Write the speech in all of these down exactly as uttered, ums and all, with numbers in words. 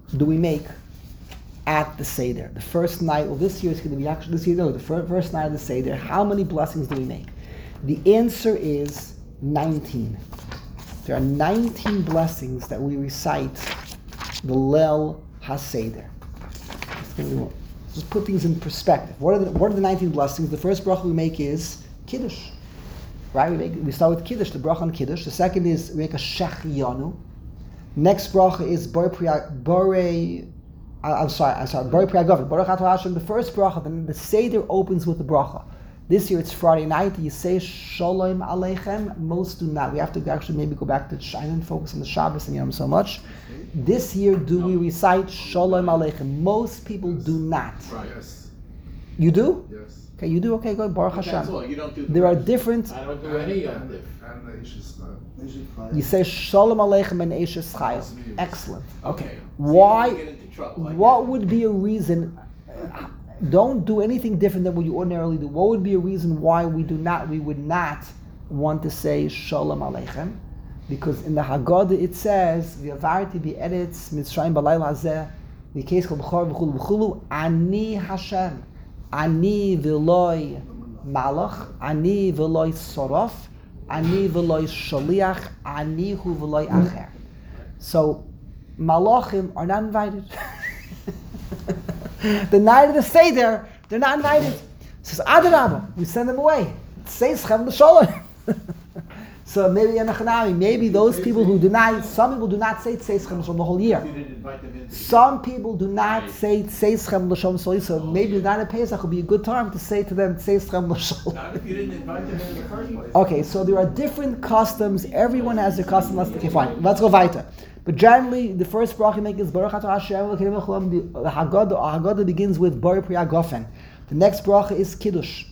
do we make at the Seder? The first night, well this year is going to be actually, this year, no, the fir- first night of the Seder, how many blessings do we make? The answer is nineteen. There are nineteen blessings that we recite the Leil HaSeder. Just put things in perspective. What are the, what are the nineteen blessings? The first bracha we make is Kiddush. Right? We make we start with Kiddush, the bracha on Kiddush. The second is we make a Shechiyanu. Next bracha is Borei Priya, Borei, I'm sorry, I'm sorry, Borei Priya Gavin. Baruch Atah Hashem, the first bracha, then the Seder opens with the bracha. This year it's Friday night. You say Shalom Aleichem. Most do not. We have to actually maybe go back to China and focus on the Shabbos and Yom so much. This year, do we recite Shalom Aleichem? Most people do not. Yes. You do? Yes. Okay, you do. Okay, good. Baruch Hashem. That's all. You don't do. The there are rest. different. I don't do any of them. And the Ishes Chayil. You say Shalom Aleichem and Eishes Chayil. Excellent. Okay. Why? So you don't get into trouble, I What get it. would be a reason? uh, Don't do anything different than what you ordinarily do. What would be a reason why we do not? We would not want to say Shalom Aleichem, because in the Haggadah it says V'avarti be'eretz Mitzrayim b'layla hazeh v'keis kol b'chor v'chulu v'chulu Ani Hashem, Ani v'loi Malach, Ani v'loi Sorof, Ani v'loi Shaliach, Ani hu v'loi Acher. So Malachim are not invited. The night of the Seder, they're not invited. It says Adarabah, we send them away. It says Chem l'Sholem. So maybe Yanachanami, maybe those people who deny, some people do not say Tzeis Chem l'Sholem the whole year. You didn't invite them in. Some people do not say Tzeis Chem l'Sholem, so maybe the night of Pesach would be a good time to say to them Tzeis Chem l'Sholem. Not if you didn't invite them in the first place. Okay, so there are different customs. Everyone has their custom. Let's okay, fine. Let's go weiter. But generally, the first bracha you make is Baruch Atah Hashem Elokeinu melech haolam. The Haggadah, Haggadah begins with Borei Priya Gofen. The next bracha is Kiddush.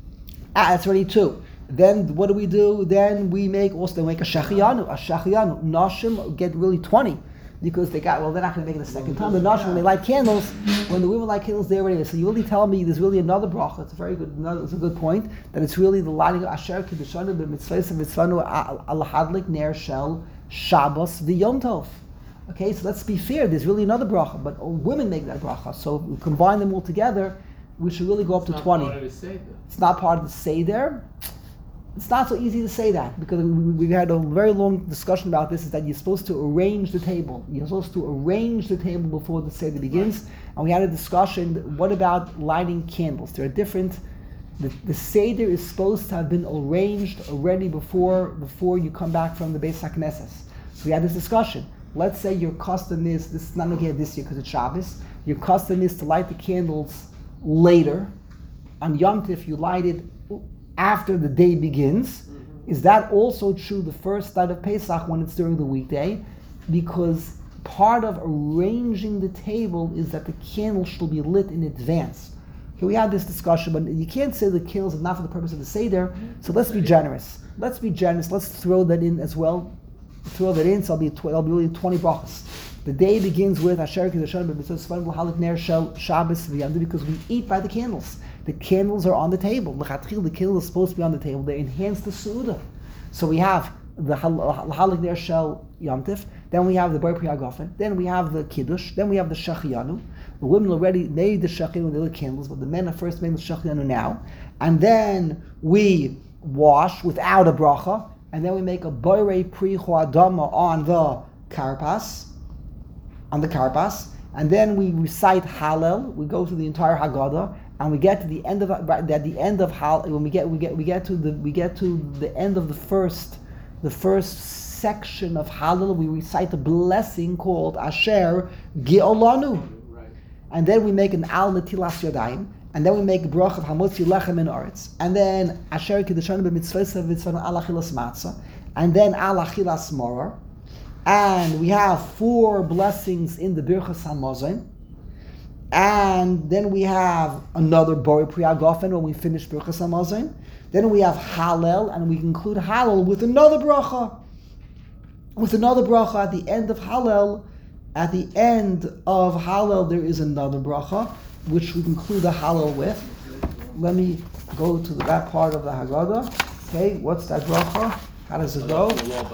Ah, that's already two. Then what do we do? Then we make also they make a Shechiyanu. A Shechiyanu. Nashim get really twenty because they got well. They're not going to make it a second time. The Nashim when they light candles, when the women light candles, they're already. So you really tell me there's really another bracha. It's a very good. Another, it's a good point that it's really the lighting of Asher Kiddushanu b'mitzvahs mitzvanu al hadlik ner shel Shabbos v'Yom Tov. Okay, so let's be fair. There's really another bracha, but women make that bracha. So if we combine them all together, we should really go up It's to not twenty. part of the Seder. It's not part of the Seder. It's not so easy to say that because we, we had a very long discussion about this. Is that you're supposed to arrange the table. You're supposed to arrange the table before the Seder begins. And we had a discussion. What about lighting candles? There are different. The, the Seder is supposed to have been arranged already before before you come back from the Beis HaKnesses. So we had this discussion. Let's say your custom is, this is not okay this year because it's Shabbos, your custom is to light the candles later. On Yom Tov you light it after the day begins. Mm-hmm. Is that also true the first night of Pesach when it's during the weekday? Because part of arranging the table is that the candles should be lit in advance. Okay, we had this discussion, but you can't say the candles are not for the purpose of the Seder, so let's be generous. Let's be generous. Let's throw that in as well. Throw that in, so I'll be, tw- I'll be really twenty brachas. The day begins with Asher Kiddushanu b'mitzvah L'Halik Ner Shel Shabbos V'Yamdu because we eat by the candles. The candles are on the table. L'chatchil, the candles are supposed to be on the table. They enhance the Su'udah. So we have the L'Halik Ner Shel Yom Tov, then we have the Borei Priya Gofen, then we have the Kiddush, then we have the Shechiyanu. The women already made the Shechiyanu with the candles, but the men are first making the Shechiyanu now. And then we wash without a bracha, and then we make a Borei Pri Adama on the Karpas, on the Karpas, and then we recite Hallel. We go through the entire Haggadah, and we get to the end of at the end of Hallel. When we get we get we get to the we get to the end of the first the first section of Hallel, we recite a blessing called Asher Ge'olanu, Right. and then we make an Al Netilas Yadayim. And then we make a bracha of Hamotzi Lechem in Aretz. And then Asher Kiddushanu b'mitzvah v'tzvanu al achilas matzah. And then al achilas maror. And we have four blessings in the Birchas HaMazon. And then we have another Borei Priya Gofen when we finish Birchas HaMazon. Then we have Hallel, and we conclude Hallel with another bracha. With another bracha at the end of Hallel. At the end of Hallel there is another bracha, which we conclude the Hallel with. Let me go to that part of the Haggadah. Okay, what's that bracha? How does it go?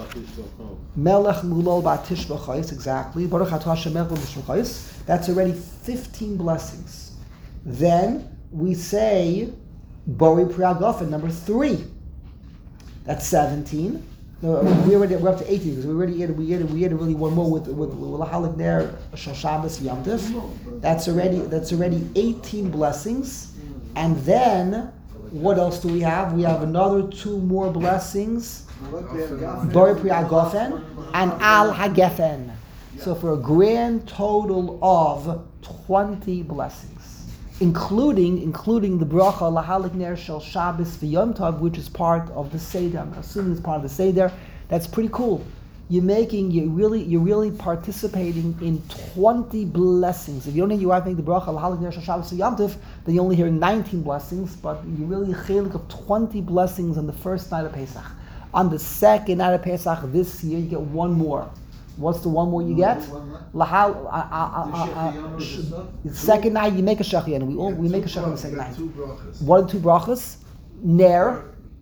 Melech mulol batish b'chayis, exactly. Baruch atah Hashem melech mulol b'chayis. That's already fifteen blessings. Then we say Bori Priyagofen, number three. That's seventeen. No, we already we're up to eighteen because we already added we added we added really one more with with Lahalik Ner Shal Shabbos Yom Tov. That's already that's already eighteen blessings. And then what else do we have? We have another two more blessings. Bori Priyagofen and Al Hagefen. So for a grand total of twenty blessings, including including the bracha Lahalik Ner Shel Shabbos V'Yom Tov, which is part of the Seder. I'm assuming it's part of the Seder. That's pretty cool. You're making you really you're really participating in twenty blessings. If you only you have to make the bracha Lahalik Ner Shel Shabbos V'Yom Tov, then you only hear nineteen blessings, but you really chelik of twenty blessings on the first night of Pesach. On the second night of Pesach this year, you get one more. What's the one more you get? Lahal. Uh, uh, uh, uh, second night you make a shachyan. We all we make a shachyan on the second night. What are the two brachas? Ner,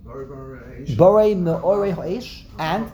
borei meorei ha'esh, and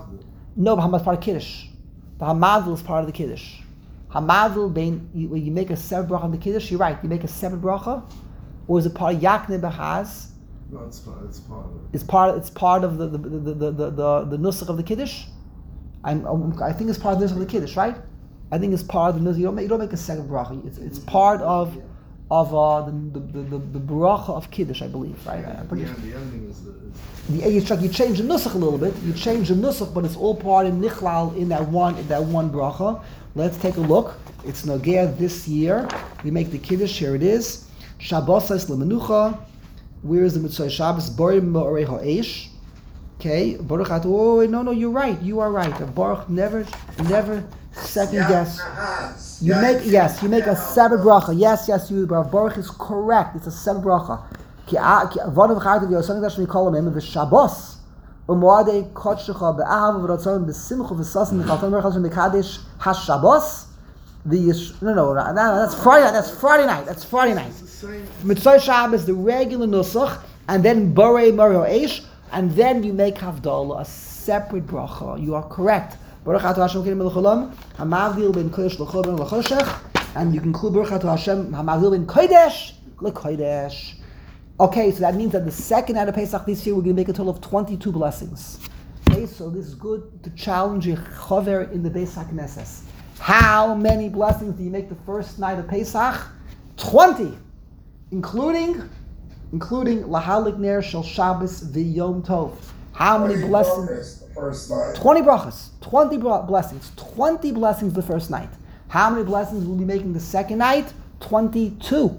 no, but Hamadil part of Kiddush. The Hamadil is part of the Kiddush. Hamadil, bein when you make a separate bracha on the Kiddush, you're right. You make a separate bracha, or is it part of Yakne Behaz? No, it's part. It's part of it. It's part. It's part of the the the the the, the, the nusach of the Kiddush. I'm, I'm, I think it's part of the nusach of the Kiddush, right? I think it's part of the nusach. You don't make, you don't make a second bracha. It's it's part of of uh, the, the, the, the, the bracha of Kiddush, I believe, right? I'm pretty Yeah, the ending is the. Is the, you, try, you change the nusach a little bit. You change the nusach, but it's all part in nichlal in that one in that one bracha. Let's take a look. It's Nogea this year. We make the Kiddush. Here it is. Shabbos lemenucha. Where is the Mitzvah Shabbos? Borim me'orei ha'esh. Okay, Baruch Atu. Oh no, no, you're right. You are right. A Baruch never, never second guess. You make yes, you make a separate bracha. Yes, yes, you. But Baruch is correct. It's a separate bracha. Ki v'adav v'chartiv yosem dash mikol amim v'Shabbos u'moadei kodshecha be'ahav v'ratzon b'simcha v'sasim v'chalton v'chazon b'kadesh haShabbos. The no, no, no, that's Friday. That's Friday night. That's Friday night. Mitzvah Shabbos, the regular nusach, and then Borei Mario Eish, and then you make Havdalah, a separate bracha. You are correct. Baruch Atah Hashem Kedim Melcholam, Hamavdil ben Kodesh l'Chol ben l'Choshech, and you can include Baruch Atah Hashem Hamavdil ben Kodesh l'Kodesh. Okay, so that means that the second night of Pesach this year we're going to make a total of twenty-two blessings. Okay, so this is good to challenge your chover in the Beis HaKnesses. How many blessings do you make the first night of Pesach? twenty, including, including Lahalik Ner Shel Shabbos V'Yom Tov. How many blessings? First night. twenty brachas, twenty bra- blessings, twenty blessings the first night. How many blessings will you be making the second night? twenty-two.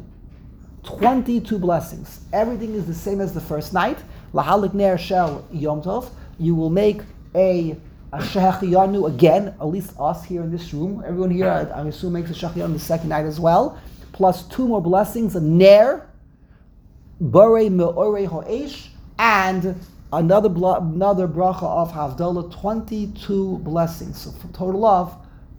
twenty-two blessings. Everything is the same as the first night. Lahalik Ner Shel Yom Tov. You will make a A Shehechiyanu again, at least us here in this room. Everyone here, I, I assume, makes a Shehechiyanu the second night as well. Plus two more blessings, a Ner, Borei Me'orei Ha'esh, and another bla- another bracha of Havdalah, twenty-two blessings. So for a total of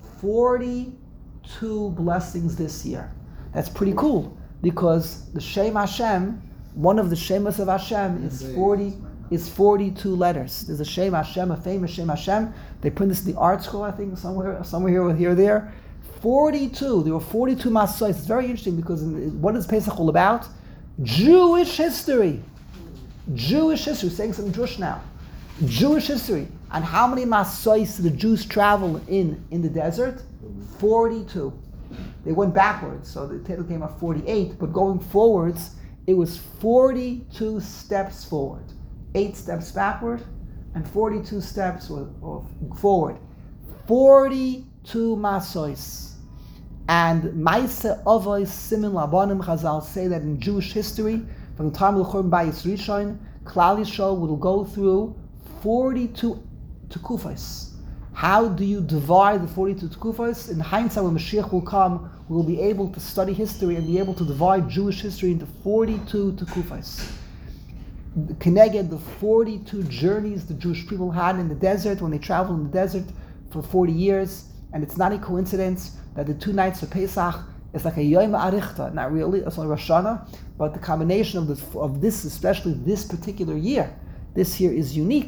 forty-two blessings this year. That's pretty cool, because the Shem Hashem, one of the Shemas of Hashem is forty. Is forty-two letters. There's a Shem Hashem, a famous Shem Hashem. They print this in the art school, I think, somewhere, somewhere here or here or there. forty-two. There were forty-two Masois. It's very interesting because what is Pesach all about? Jewish history. Jewish history. We're saying something Jewish now. Jewish history. And how many Masois did the Jews travel in in the desert? forty-two. They went backwards, so the title came out forty-eight. But going forwards, it was forty-two steps forward. Eight steps backward, and forty-two steps forward. forty-two masois. And Maise Avos Simin Labanim Chazal say that in Jewish history, from the time of the Churban Bayis Rishon, Klal Yisrael will go through forty-two tekufos. How do you divide the forty-two tekufos? In hindsight, when Mashiach will come, we will be able to study history and be able to divide Jewish history into forty-two tekufos. Connected the forty-two journeys the Jewish people had in the desert when they traveled in the desert for forty years, and it's not a coincidence that the two nights of Pesach is like a Yom Arichta, not really, it's only Rosh Hashanah, but the combination of this, of this, especially this particular year, this year is unique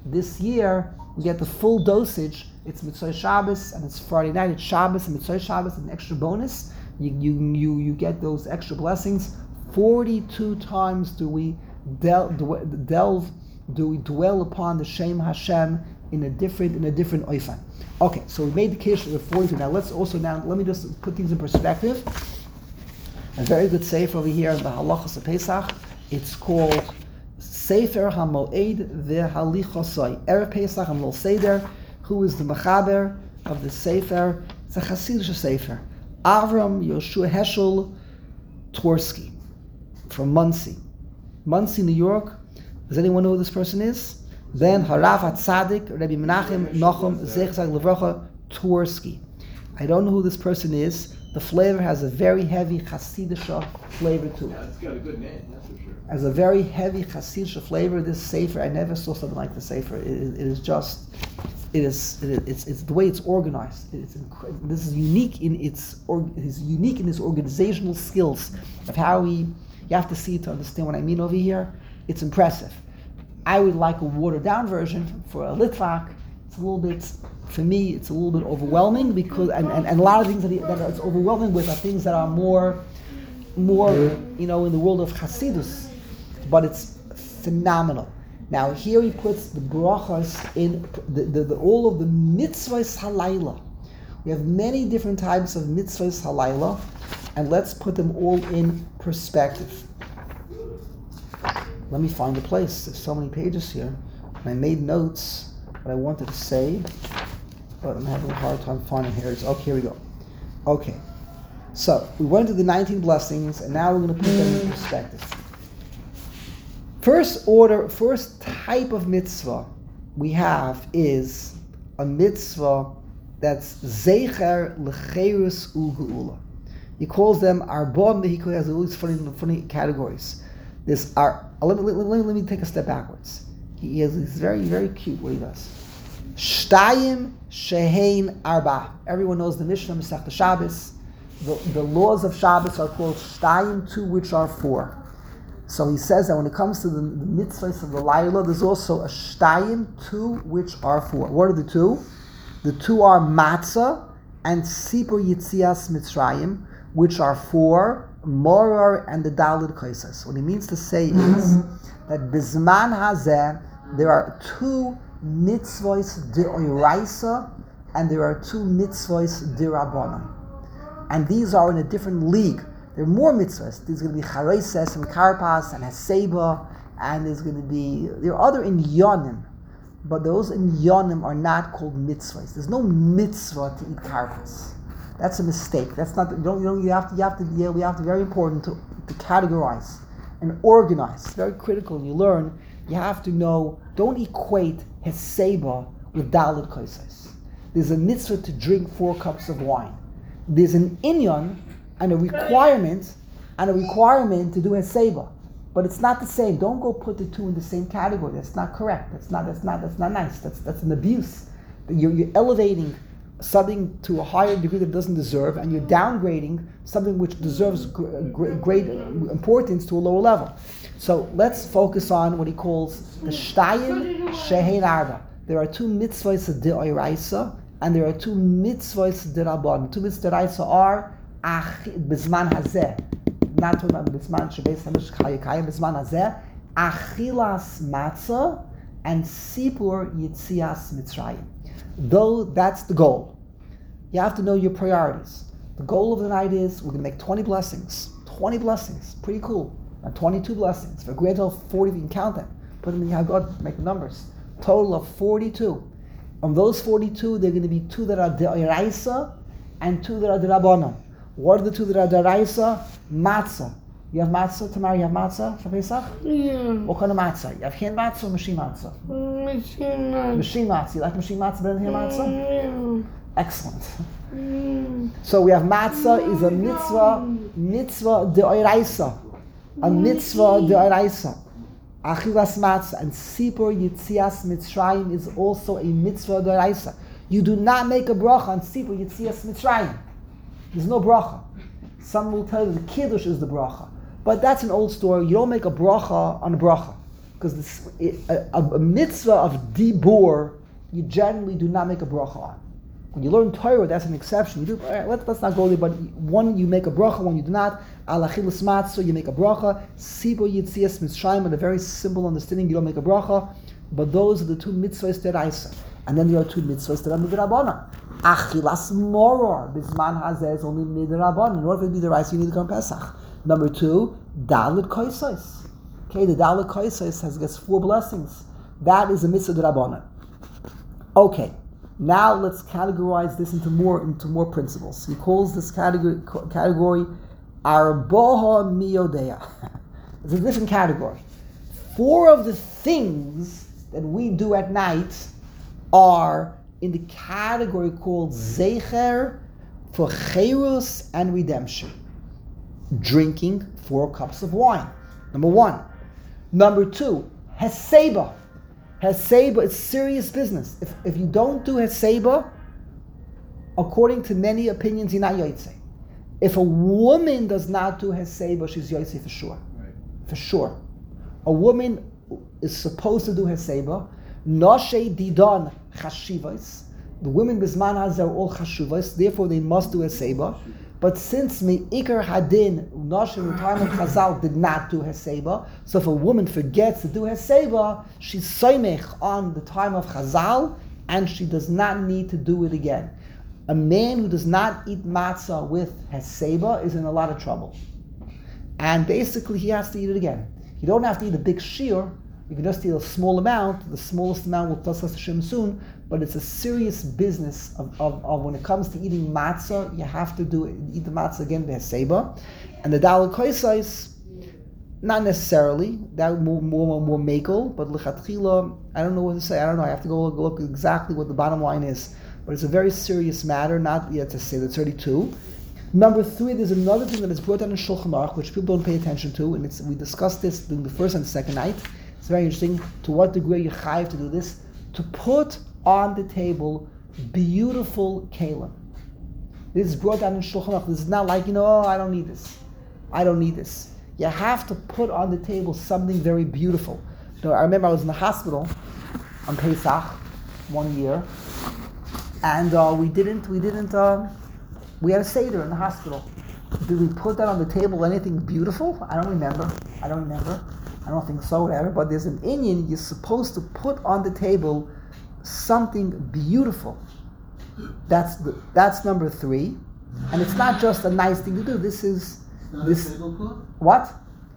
This year, we get the full dosage. It's Mitzvah Shabbos, and it's Friday night. It's Shabbos and Mitzvah Shabbos, and an extra bonus. You, you, you, you get those extra blessings. forty-two times do we del- delve, do we dwell upon the Shem Hashem in a different, in a different oifan. Okay, so we made the case of forty-two. Now let's also now let me just put things in perspective. A very good sefer over here in the Halachos of Pesach. It's called Sefer HaMoed VeHalichosai. Erev Pesach and Lil Seder. Who is the Mechaber of the sefer? It's a Hasidic sefer. Avram Yoshua Heschel Tversky from Monsey. Monsey, New York. Does anyone know who this person is? Then Harav HaTzadik Rabbi Menachem Nochem Zechzag Levracha Tversky. I don't know who this person is. The flavor has a very heavy Hasidic flavor to it. Yeah, it's got a good name, that's for sure. Has a very heavy Hasidic flavor. This sefer, I never saw something like the sefer. It, it is just, it is, it is it's, it's the way it's organized. It's incredible. This is unique in its, or, it's unique in its organizational skills of how he. You have to see it to understand what I mean over here. It's impressive. I would like a watered down version for a Litvak. It's a little bit, for me, it's a little bit overwhelming because, and, and, and a lot of things that, he, that it's overwhelming with are things that are more, more, you know, in the world of Hasidus. But it's phenomenal. Now here he puts the brachas in the, the, the all of the mitzvahs halayla. We have many different types of mitzvahs halayla, and let's put them all in perspective. Let me find the place. There's so many pages here. And I made notes what I wanted to say, but I'm having a hard time finding here. It's, okay, here we go. Okay. So, we went to the nineteen blessings, and now we're going to put them in perspective. First order, first type of mitzvah we have is a mitzvah that's Zeicher L'Cherus U'Geula. He calls them Arba Mehiko. He has all these funny, funny categories. This are let me, let, me, let me take a step backwards. He is he's very, very cute what he does. Shtayim Shehein Arba. Everyone knows the Mishnah Masechta Shabbos. The, the laws of Shabbos are called Shtayim, two which are four. So he says that when it comes to the, the mitzvahs of the Laila, there's also a Shtayim, two which are four. What are the two? The two are Matzah and Sipur Yitzias Mitzrayim, which are four, Morar and the Dalid Kaisas. What he means to say is that Bizman Hazeh, there are two mitzvahs d'oraisa and there are two mitzvahs d'rabbanan. And these are in a different league. There are more mitzvahs. There's going to be Chareses and Karpas and Haseba, and there's going to be, there are other inyanim, but those inyanim are not called mitzvahs. There's no mitzvah to eat Karpas. That's a mistake. That's not. You don't. You, don't, you have to. You have to. Yeah, we have to. Very important to, to categorize and organize. It's very critical. When you learn, you have to know. Don't equate heseba with daled kaisais. There's a mitzvah to drink four cups of wine. There's an inyan and a requirement and a requirement to do heseba, but it's not the same. Don't go put the two in the same category. That's not correct. That's not. That's not. That's not nice. That's that's an abuse. You're you're elevating something to a higher degree that it doesn't deserve, and you're downgrading something which deserves gr- gr- great importance to a lower level. So let's focus on what he calls the Shtayim Shehein Arba. There are two mitzvahs d'oraisa, and there are two mitzvahs d'rabban. Two mitzvahs d'oraisa are Bizman Hazeh, not talking about Bizman Shebeis Hamish Chayakayim, Bizman Hazeh, Achilas Matzah, and Sipur Yitzias Mitzrayim. Though that's the goal. You have to know your priorities. The goal of the night is we're going to make twenty blessings. twenty blessings. Pretty cool. And twenty-two blessings. For a grand total of forty, if you can count them. Put them in your God, make the numbers. Total of forty-two. On those forty-two, there are going to be two that are d'oraisa and two that are d'rabbanan. What are the two that are d'oraisa? Matzah. You have matzah, Tamar, you have matzah for Pesach? Yeah. What kind of matzah? You have hand matzah or machine matzah? Machine matzah. Machine matzah. You like machine matzah better than hand matzah? Yeah. Excellent. Mm. So we have matzah is a mitzvah, mitzvah d'oraisa. A mitzvah d'oraisa. Achilas matzah and Sipur Yitzias Mitzrayim is also a mitzvah d'oraisa. You do not make a bracha on Sipur Yitzias Mitzrayim. There's no bracha. Some will tell you the kiddush is the bracha. But that's an old story. You don't make a bracha on a bracha. because this, a, a, a mitzvah of dibur, you generally do not make a bracha on. When you learn Torah, that's an exception. You do. All right, let's, let's not go there, but one you make a bracha, one you do not. Alachilas matzah, you make a bracha. Sibo yitzias mitzrayim, and a very simple understanding, you don't make a bracha. But those are the two mitzvahs deraisa. And then there are two mitzvahs that are midrabanan. Achilas moror, bisman hazeh is only midrabanan. In order for it to be deraisa, you need to come Pesach. Number two, dalit koisais. Okay, the dalit koisais has gets four blessings. That is a mitzvah derabanan. Okay. Now let's categorize this into more into more principles. He calls this category category Arboha Miyodea. It's a different category. Four of the things that we do at night are in the category called Zecher for Cherus and redemption. Drinking four cups of wine. Number one. Number two, Heseba. Heseba, it's serious business. If if you don't do Heseba, according to many opinions, you're not Yotzei. If a woman does not do Heseba, she's Yotzei for sure. Right. For sure. A woman is supposed to do Heseba. Noshe Didon Chashivas. The women Bisman Hazeh are all Chashuvas, therefore they must do Heseba. But since Me'ikar Hadin, Noshe in the time of Chazal did not do Heseba, so if a woman forgets to do Heseba, she's soymech on the time of Chazal, and she does not need to do it again. A man who does not eat matzah with Heseba is in a lot of trouble. And basically he has to eat it again. You don't have to eat a big shear, you can just eat a small amount. The smallest amount will tell us Hashem soon, but it's a serious business of, of, of when it comes to eating matzah, you have to do it, eat the matzah again, the Heseba. And the Daled Koisais, not necessarily, that more more, more makel, but lechatchila, I don't know what to say, I don't know, I have to go look, look exactly what the bottom line is. But it's a very serious matter, not yet to say the thirty-two. Number three, there's another thing that is brought down in Shulchan Aruch, which people don't pay attention to, and it's, we discussed this during the first and the second night. It's very interesting to what degree you chayiv to do this, to put on the table beautiful kalim. This is brought down in Shulchan Aruch. This is not like, you know, oh, I don't need this. I don't need this. You have to put on the table something very beautiful. You know, I remember I was in the hospital on Pesach one year, and uh, we didn't, we didn't, uh, we had a Seder in the hospital. Did we put that on the table, anything beautiful? I don't remember. I don't remember. I don't think so, whatever. But there's an Indian, you're supposed to put on the table something beautiful. That's the, that's number three. And it's not just a nice thing to do. This is, this, what?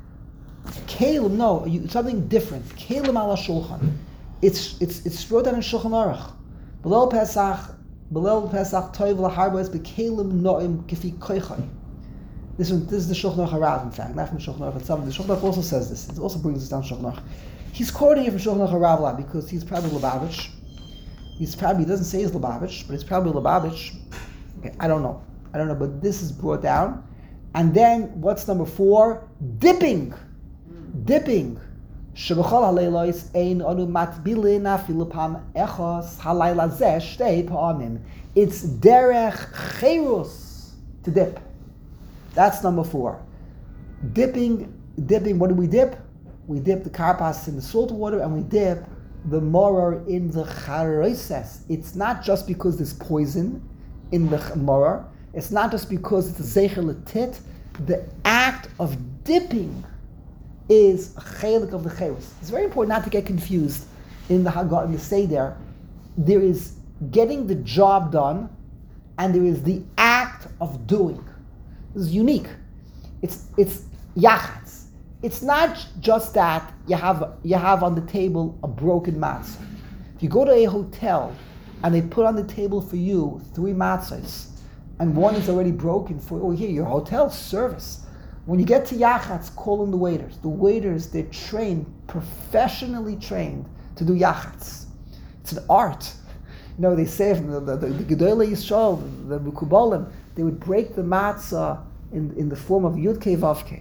Kalim, no, you, something different. Kalim ala shulchan. It's, it's, it's brought down in Shulchan Aruch. Below Pesach, below Pesach, toiv laharbos, bekalim noim kefi koichai. This one, this is the Shulchan Aruch Harav, in fact, not from Shulchan Aruch itself. The Shulchan Aruch also says this. It also brings us down Shulchan Aruch. He's quoting it from Shulchan Aruch Harav a lot because he's probably Lubavitch. He's probably, he doesn't say he's Lubavitch, but it's probably Lubavitch. Okay, I don't know. I don't know, but this is brought down. And then, what's number four? Dipping. Dipping. Shebechol haleilos ein anu matbilin afilu pam echos halayla zeh shtei pa'amim. It's derech cherus to dip. That's number four. Dipping, dipping, what do we dip? We dip the karpas in the salt water and we dip the moror in the charoises. It's not just because there's poison in the moror. It's not just because it's a zecher letit. The act of dipping is a chelik of the cherus. It's very important not to get confused in the Haggadah, in the Seder. There is getting the job done and there is the act of doing. This is unique. It's it's yachatz. It's not just that you have you have on the table a broken matzah. If you go to a hotel and they put on the table for you three matzahs and one is already broken for oh here your hotel service. When you get to yachatz, call in the waiters. The waiters, they're trained, professionally trained to do yachatz. It's an art. You know, they say from the the, the, the Gedolei Yisrael, the Mekubalim, they would break the matzah in, in the form of Yud Kei Vav Kei.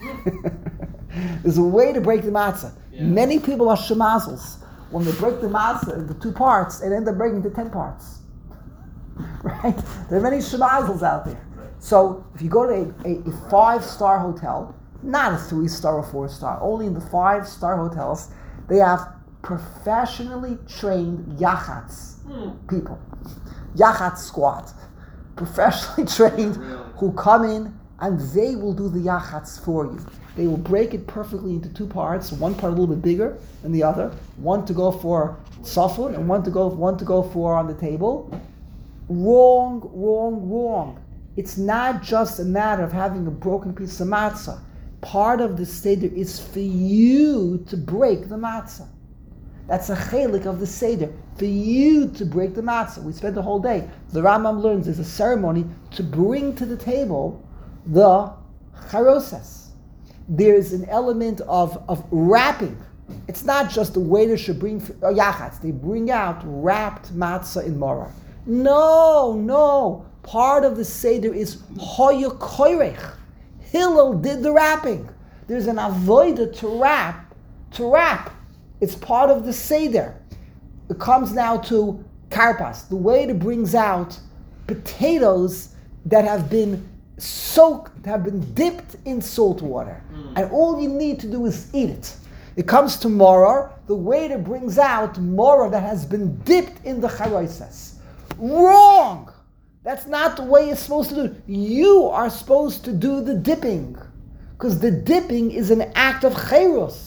There's a way to break the matzah. Yeah. Many people are shemazels. When they break the matzah into two parts, it ends up breaking into ten parts. Right? There are many shemazels out there. So if you go to a, a, a five-star hotel, not a three-star or four-star, only in the five-star hotels, They have professionally trained yachats people. Yachat squad. Professionally trained who come in and they will do the yachats for you. They will break it perfectly into two parts, one part a little bit bigger than the other, one to go for safun and one to go one to go for on the table. Wrong, wrong, wrong. It's not just a matter of having a broken piece of matzah. Part of the seder is for you to break the matzah. That's a chelik of the seder, for you to break the matzah. We spent the whole day. The Rambam learns there's a ceremony to bring to the table the charoses. There's an element of, of wrapping. It's not just the waiter should bring uh, yachats. They bring out wrapped matzah in maror. No, no. Part of the seder is hoya koirech. Hillel did the wrapping. There's an avodah to wrap, to wrap. It's part of the seder. It comes now to karpas. The waiter brings out potatoes that have been soaked, have been dipped in salt water. Mm. And all you need to do is eat it. It comes to maror. The waiter brings out maror that has been dipped in the charoses. Wrong! That's not the way it's supposed to do. You are supposed to do the dipping. Because the dipping is an act of chayros.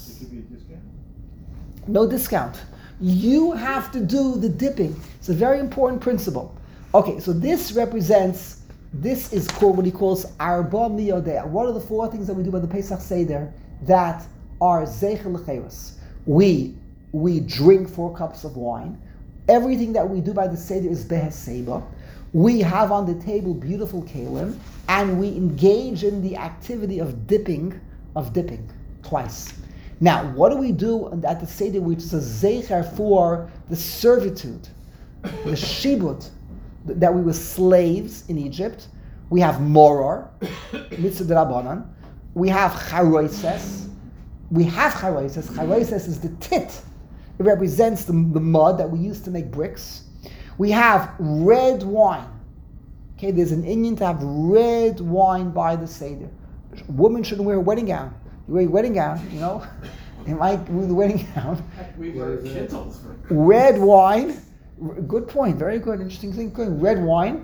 No discount. You have to do the dipping. It's a very important principle. Okay, so this represents, this is called what he calls arba miyodea. What are the four things that we do by the Pesach Seder that are zeicher l'chayros? We, we drink four cups of wine. Everything that we do by the Seder is beheseba. We have on the table beautiful kalim, and we engage in the activity of dipping, of dipping, twice. Now, what do we do at the Seder, which is a zeicher for the servitude, the shibud, that we were slaves in Egypt? We have moror, mitzvah d'Rabbanan. We have charoises. We have charoises. Charoises is the tit. It represents the, the mud that we use to make bricks. We have red wine. Okay, there's an Indian to have red wine by the Seder. Women shouldn't wear a wedding gown. You wear a wedding gown, you know. They might wear the wedding gown. We wear kittles for Red wine. Good point. Very good. Interesting thing. Good. Red wine.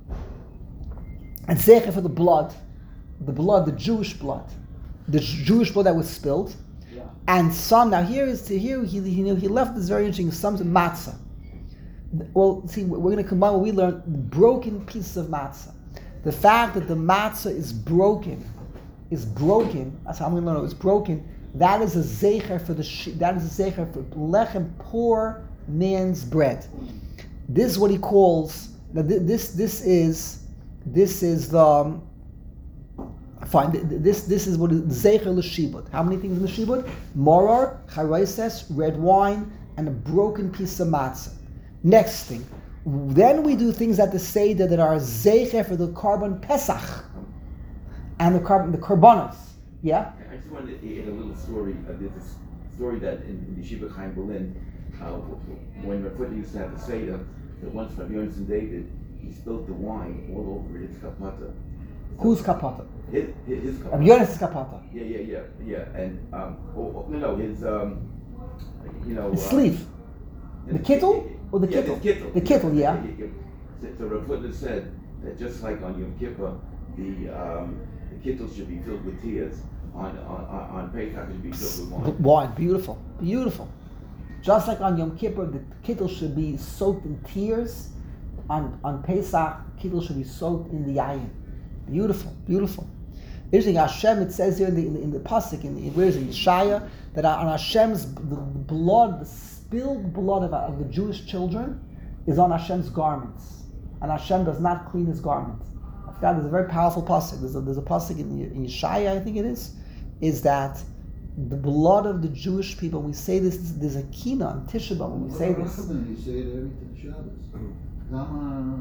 And zeicher for the blood. The blood, the Jewish blood. The Jewish blood that was spilled. yeah. And some, now here is to here he he, he left this very interesting, some matzah. Well, see, we're going to combine what we learned, broken pieces of matzah. The fact that the matzah is broken, is broken, that's how I'm going to learn it, it's broken, that is a zeicher for the, that is a zeicher for lechem, poor man's bread. This is what he calls, now this, this is, this is the, um, fine, this, this is what is zeicher l'shibud. How many things in the shibud? Moror, charoses, red wine, and a broken piece of matzah. Next thing, then we do things at the Seder that are zeicher for the carbon Pesach and the carbon the karbonos. Yeah. I just wanted to add a little story. Uh, there's this story that in, in Yeshiva Chaim Berlin, uh, when Rafuta used to have the Seder, that once Rabbi Yonson David, he spilled the wine all over his kapata. Who's kapata? His his, his kapata. Rabbi Yona's kapata. Yeah, yeah, yeah, yeah. And um, oh, oh, no, no, his um, you know, His uh, sleeve. The kittel or the yeah, kittel? The kittel. The kittel, yeah. yeah, yeah, yeah. So, so Rav Hutner said that just like on Yom Kippur, the um, the kittel should be filled with tears. On on on Pesach, it should be filled with wine. Wine, beautiful, beautiful. Just like on Yom Kippur, the kittel should be soaked in tears. On on Pesach, kittel should be soaked in the ayin. Beautiful, beautiful. Interesting. Hashem, it says here in the in the, in the pasuk in, in where is it? Yeshaya, that on Hashem's the blood, the spilled blood of, of the Jewish children is on Hashem's garments, and Hashem does not clean His garments. I forgot. There's a very powerful pasuk. There's a there's a pasuk in, in Yeshaya, I think it is, is that the blood of the Jewish people. We say this. There's a kina on Tisha B'Av when we say this. You say it every Shabbos. Dama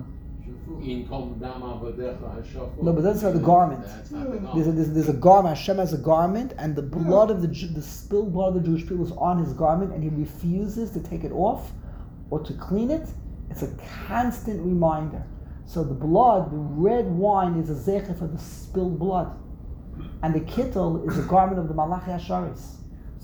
shafur. No, but that's not the garment. That's not the There's a, there's, there's a garment. Hashem has a garment, and the blood of the Ju- the spilled blood of the Jewish people is on His garment, and He refuses to take it off or to clean it. It's a constant reminder. So the blood, the red wine, is a zeicher for the spilled blood, and the kittel is a garment of the Malachi Asharis.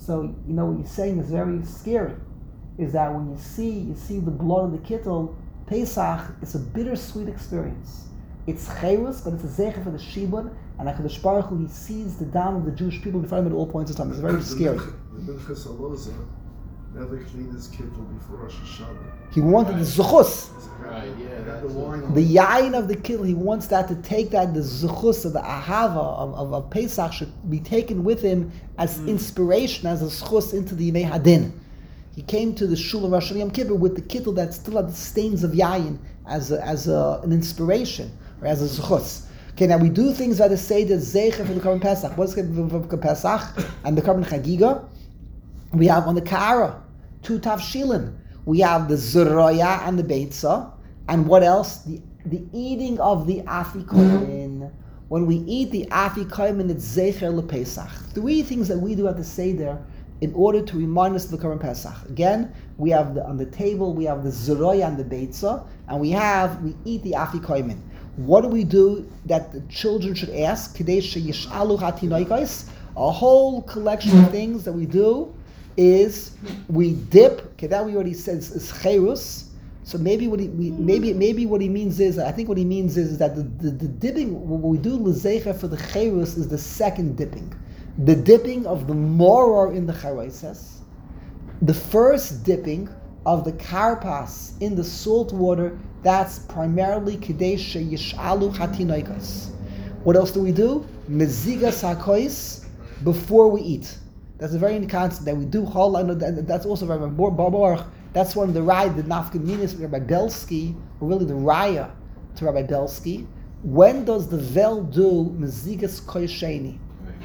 So you know what you're saying is very scary. Is that when you see you see the blood of the kittel, Pesach, it's a bittersweet experience. It's chayrus, but it's a zecher for the shibud, and HaKadosh Baruch Hu, he sees the down of the Jewish people in front of him at all points of time. It's very scary. The Minchas Aloza never cleaned his kittel before Rosh Hashanah. He wanted the zuchus, Right, yeah, Had that's the wine on the it. yain of the kittel. He wants that to take that, the zuchus of the ahava of, of, of Pesach should be taken with him as inspiration, as a zuchus into the Yimei Hadin. He came to the shul of Rosh Hashanah Yom Kippur with the kittel that still had the stains of yayin as a, as a, an inspiration or as a zuchus. Okay, now we do things that say the zecher for the Korban Pesach. What's the Korban Pesach and the Korban Chagiga? We have on the Kara two tavshilin. We have the zeroya and the beitza, and what else? The the eating of the afikomen. When we eat the afikomen, it's zecher lePesach. Three things that we do at the seder in order to remind us of the Korban Pesach. Again, we have the, on the table we have the zeroya and the beitza, and we have we eat the afikomen. What do we do that the children should ask? Kadesh yishalu hatinoikos. A whole collection of things that we do is we dip. Okay, that we already said is, is cherus. So maybe what he we, maybe maybe what he means is I think what he means is, is that the, the, the dipping what we do lezecha for the cherus is the second dipping, the dipping of the moror in the charoises, the first dipping of the karpas in the salt water. That's primarily kadesh yishalu hatinoikos. What else do we do? Mezigas hakois before we eat. That's a very constant that we do. Whole, that's also very important. That's one of the raya, the nafka minas of Rabbi Belsky, or really the raya to Rabbi Belsky. When does the vel do mezigas koisheni?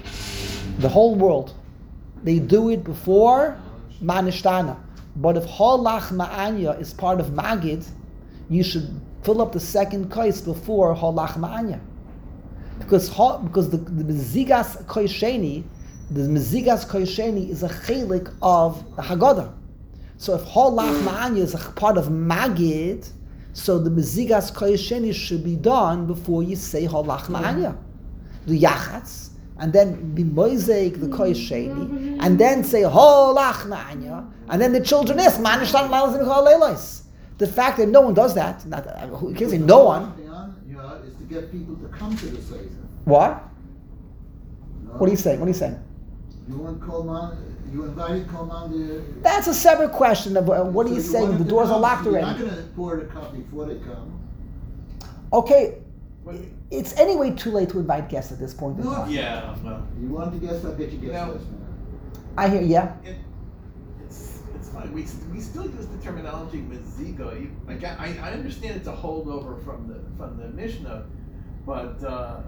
The whole world. They do it before manishtana. But if holach ma'anya is part of magid, you should fill up the second kois before holach ma'anya. Because because the, the mezigas koisheni, the mezigas koisheni is a chelik of the Haggadah. So if holach ma'anya is a part of magid, so the mezigas koisheni should be done before you say holach ma'anya. Do yachatz, and then be moizeik the koisheni, and then say holach ma'anya, and then the children ask manishtan malazim chol. The fact that no one does that, not, you can't say no one. You know, is to get people to come to the Seder. What? No? What are you saying? What are you saying? You want Kolman, you invited Kolman to... That's a separate question of uh, what are So you you saying? want The them to doors are come, locked so already. You're not going to pour the cup before they come. Okay, it's anyway too late to invite guests at this point in No. time. Yeah, well, You want to guess, I'll get you guess No. list, man. I hear, yeah. it, it's it's fine. We we still use the terminology meziga. You- Again, I, I understand it's a holdover from the from the Mishnah, but uh, uh,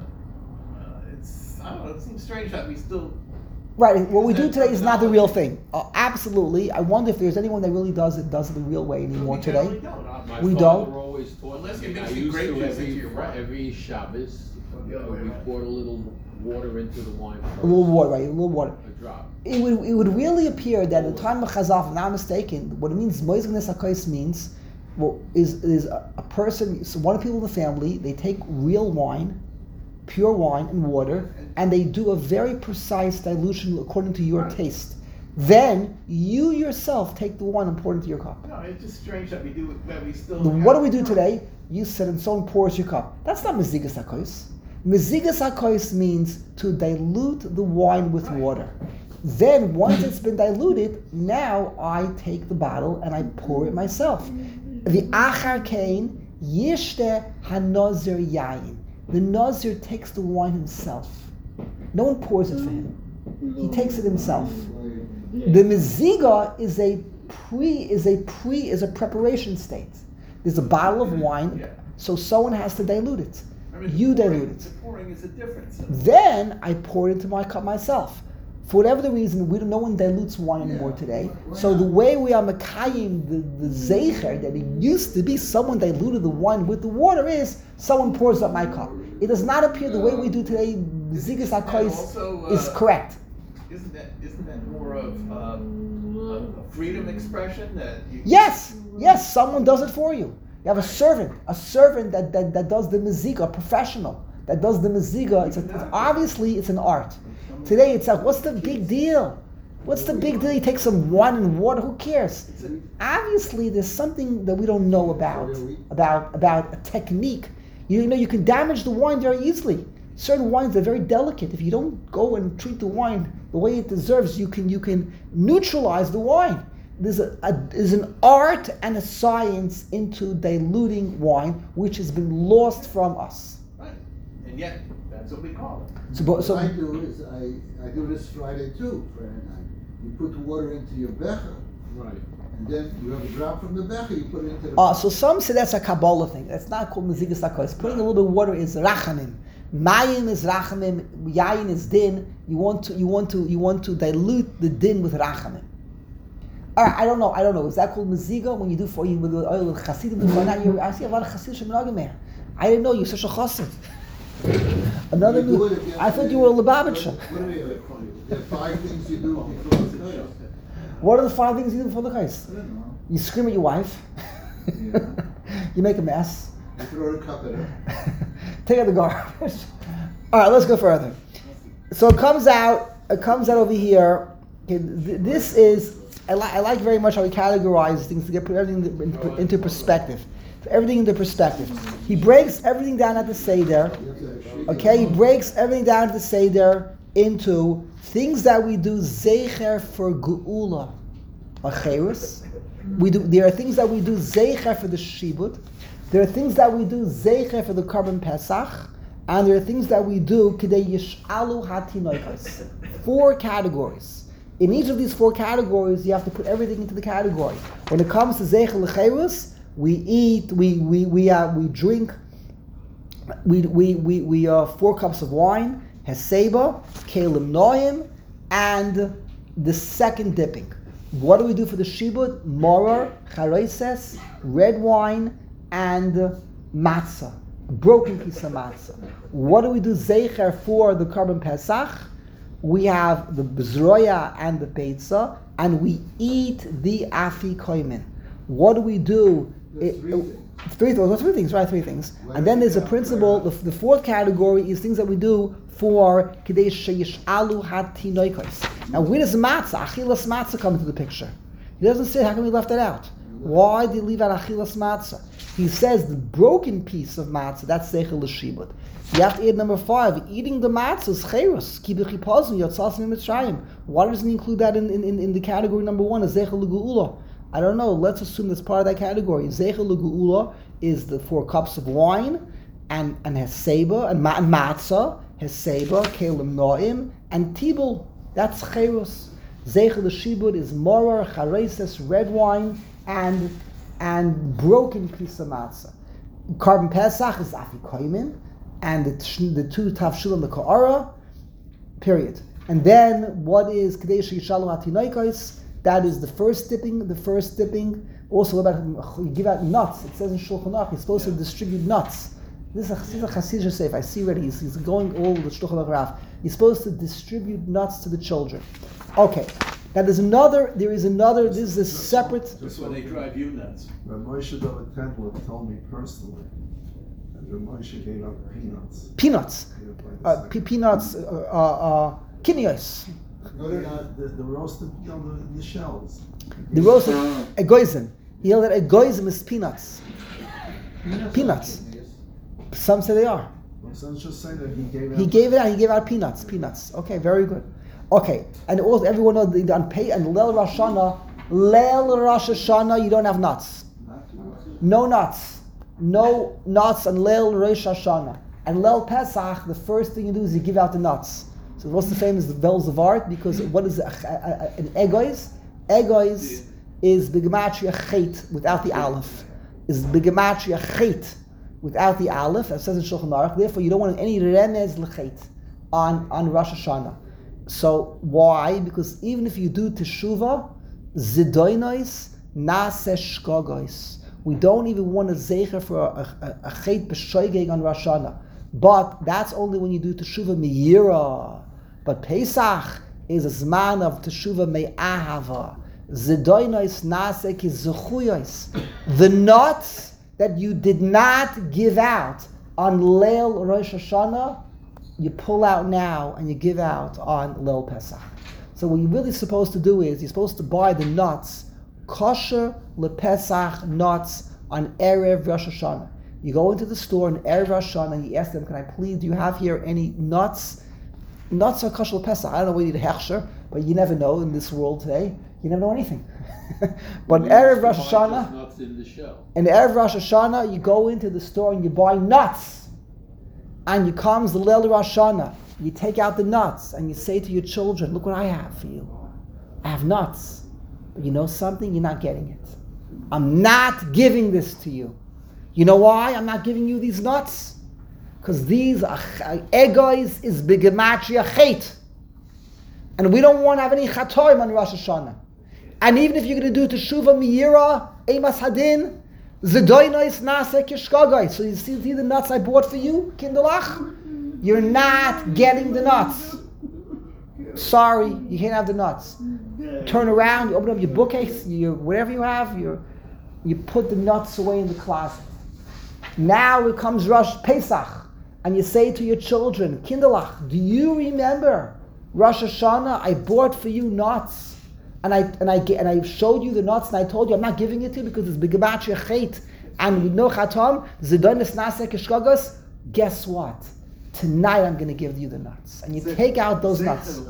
it's I don't know. It seems strange that we still. Right, what we do That today is not the real terminology. thing. Uh, absolutely. I wonder if there's anyone that really does it, does it the real way anymore we today. generally don't. I- My We father don't? always taught Unless me. you're I mixing used grape to juice into every your Fri- wine. every Shabbos. The other uh, way we around. poured a little water into the wine. A little water, right? A little water. A drop. It would it would really appear that at the time of Chazal, if I'm not mistaken, what it means, Moizganes HaKois means, well, is is a, a person, so one of the people in the family, they take real wine, pure wine and water, and they do a very precise dilution according to your taste. Then you yourself take the wine and pour it into your cup. No, it's just strange that we do that. We still. The- have- what do we do today? You sit and someone pours your cup. That's not Mezigas HaKois. Mezigas HaKois means to dilute the wine with Right. water. Then, once it's been diluted, now I take the bottle and I pour it myself. The Achar Kain, Yishte HaNazir Yayin. The Nazir takes the wine himself. No one pours it for him. He takes it himself. The Meziga is a pre is a pre is a preparation state. There's a bottle of wine, Yeah. so someone has to dilute it. I mean, the You pouring- dilute it. The pouring is a difference. Then I pour it into my cup myself. For whatever the reason, we don't, no one dilutes wine anymore Yeah. today. Why So not? the way we are makayim the, the zecher that it used to be someone diluted the wine with the water is someone pours up my cup. It does not appear the way we do today. Zigas Isn't that HaKois also, is uh, correct. Isn't that isn't that more of um, a, a freedom expression that? You, Yes, yes, someone does it for you. You have a servant, a servant that, that, that does the meziga, a professional that does the meziga. It's, a, it's obviously it's an art. Today it's like, what's the big deal? What's the big deal? You take some wine and water. Who cares? Obviously, there's something that we don't know about about about a technique. You know, you can damage the wine very easily. Certain wines are very delicate. If you don't go and treat the wine the way it deserves, you can you can neutralize the wine. There's a, a there's an art and a science into diluting wine, which has been lost from us. Right. And yet, that's what we call it. So, but- so What I do is, I, I do this Friday too, Friday night. You put the water into your becher, Right. and then you have a drop from the becher, you put it into the Uh, so some say that's a Kabbalah thing. That's not called Mezigas HaKos. Putting a little bit of water is Rachamim. Mayim is Rachamim. Yayin is Din. You want to you want to you want to dilute the Din with Rachamim. All right, I don't know. I don't know. Is that called Meziga when you do for you with the oil of Chassidim? I see a lot of Chassidim Sheminagim. I didn't know you're such a Chassid. Another You do new. it again. I thought you were a Lubavitcher. What are they? There are five things you do before the Kodesh. What are the five things you do before the Chais? I don't know. You scream at your wife. Yeah. You make a mess. You throw the cup at her. Take out the garbage. All right, let's go further. So it comes out. It comes out over here. Okay, th- this is. I, li- I like very much how he categorizes things to get put everything into, into perspective. Put everything into perspective. He breaks everything down at the Seder. Okay, he breaks everything down at the Seder into things that we do zecher for geula, acherus. We do. There are things that we do zecher for the shibud. There are things that we do zecher for the Karban Pesach, and there are things that we do kidei yishalu hatinoikos. Four categories. In each of these four categories, you have to put everything into the category. When it comes to zecher lecherus, we eat, we we we uh, we drink, we we we we uh, four cups of wine, heseba, kelim noim, and the second dipping. What do we do for the shibud? Morar, charoises, red wine, and matzah, a broken piece of matzah. What do we do zecher for the Karban Pesach? We have the bezroya and the pizza, and we eat the afikoimin. What do we do? There's It- three it- things. Three, those are three things, right? Three things. And then there's a principle. The, the fourth category is things that we do for Kidei Sheyish'alu Hatinoikos. Now, where does matzah, achilas matzah, come into the picture? He doesn't say, how come we left that out? Why did he leave out achilas matzah? He says the broken piece of matzah, that's seichel l'shibud. You have to add number five, eating the matzah is cherus, kibuchi pozim, yotzasim mitzrayim. Why doesn't he include that in, in, in the category number one, as seichel l'geula? I don't know, let's assume that's part of that category. Seichel l'geula is the four cups of wine, and, and heseba, and ma- matzah, heseba, kelim noim, and tibul, that's cherus. Zeichel l'shibud is morar, chareses, red wine, and and broken piece of matzah. Karban Pesach is afikoimin, and the, tsh- the two tavshil and the ka'ara, period. And then what is kadesh yishalu hatinoikos? That is the first dipping. The first dipping. Also, what about you give out nuts? It says in Shulchan Aruch you're supposed to distribute nuts. This is a, this is a Hasidic seif. I see already. He's, he's going all the Shulchan Aruch Rav. You're supposed to distribute nuts to the children. Okay. Now there's another. There is another. This is a separate. That's why they drive you nuts. When Moshe David Tendler told me personally, and when Moshe gave up peanuts. Peanuts. he would like Uh, the pe- second- peanuts. Uh, uh, uh, kinios. No, they're not. The, the roasted, you know, the, the shells. The roasted egoism. He held that egoism is peanuts. Peanuts. Some say they are. My son's just saying that he gave out. He gave it out. He gave out peanuts. Peanuts. Okay, very good. Okay, and also everyone knows the on pay and Leil Rosh Hashanah, Leil Rosh Hashanah, you don't have nuts. No nuts. No nuts on Leil Rosh Hashanah. And Leil Pesach, the first thing you do is you give out the nuts. So what's the famous bells of art? Because what is a, a, a, an egois? Egois is begematria chet without the aleph. Is begematria chet without the aleph. That says in Shulchan Aruch. Therefore, you don't want any remez lechet on on Rosh Hashanah. So why? Because even if you do teshuva, zidoinois nase shkogois. We don't even want to zecher for a, a, a chet b'shoigeg on Rosh Hashanah. But that's only when you do teshuva miyira. But Pesach is a zman of teshuva me'ahava. Zidoinois nase ki zechuyos. The nuts that you did not give out on Leil Rosh Hashanah, you pull out now and you give out on Leil Pesach. So what you're really supposed to do is you're supposed to buy the nuts, kosher lepesach nuts on Erev Rosh Hashanah. You go into the store on Erev Rosh Hashanah and you ask them, can I please, do you have here any nuts? Nuts are kosher lepesach. I don't know whether you need hechsher, but you never know in this world today. You never know anything. But We Erev used to Rosh buy Hashanah, just nuts in the shell. in Erev Rosh Hashanah, you go into the store and you buy nuts. And you comes the Leil Rosh Hashanah. You take out the nuts and you say to your children, look what I have for you. I have nuts. But you know something? You're not getting it. I'm not giving this to you. You know why I'm not giving you these nuts? Because these are egois is bigematria chet. And we don't want to have any chatoim on Rosh Hashanah. And even if you're going to do teshuva miyira, emas hadin, zedoinois nase kishkagoi. So you see, see the nuts I bought for you, kinderlach? You're not getting the nuts. Sorry, you can't have the nuts. Turn around, you open up your bookcase, you whatever you have, you you put the nuts away in the closet. Now it comes Rosh Pesach, and you say to your children, kinderlach, do you remember Rosh Hashanah? I bought for you nuts. And I and I and I showed you the nuts, and I told you I'm not giving it to you because it's bigabatria chet, and with no chatam, zedonis nase kishkagos. Guess what? Tonight I'm going to give you the nuts, and you take out those nuts.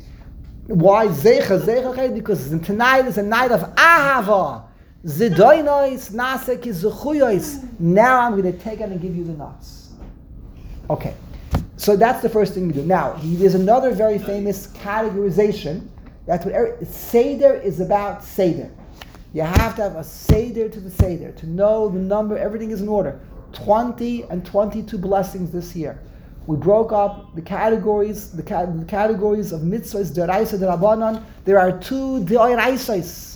Why zecha zecha chet? Because tonight is a night of ahava. Zedonis nase kizuchuyos. Now I'm going to take out and give you the nuts. Okay, so that's the first thing you do. Now there's another very famous categorization. That's what every, Seder is about. Seder. You have to have a Seder to the Seder to know the number. Everything is in order. Twenty and twenty-two blessings this year. We broke up the categories. The, ca- the categories of mitzvahs, deraisa, derabanan. There are two deraisos,